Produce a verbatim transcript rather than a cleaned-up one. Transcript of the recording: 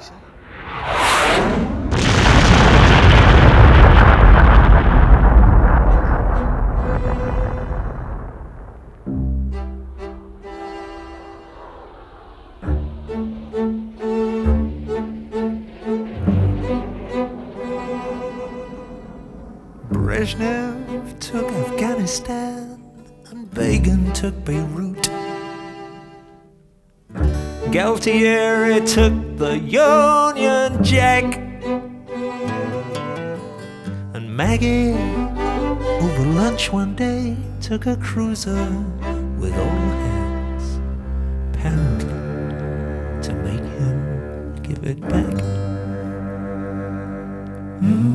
say? Brezhnev took Afghanistan and Begin took Beirut. Galtieri took the Union Jack, and Maggie, over lunch one day, took a cruiser with all hands, apparently to make him give it back. Mm.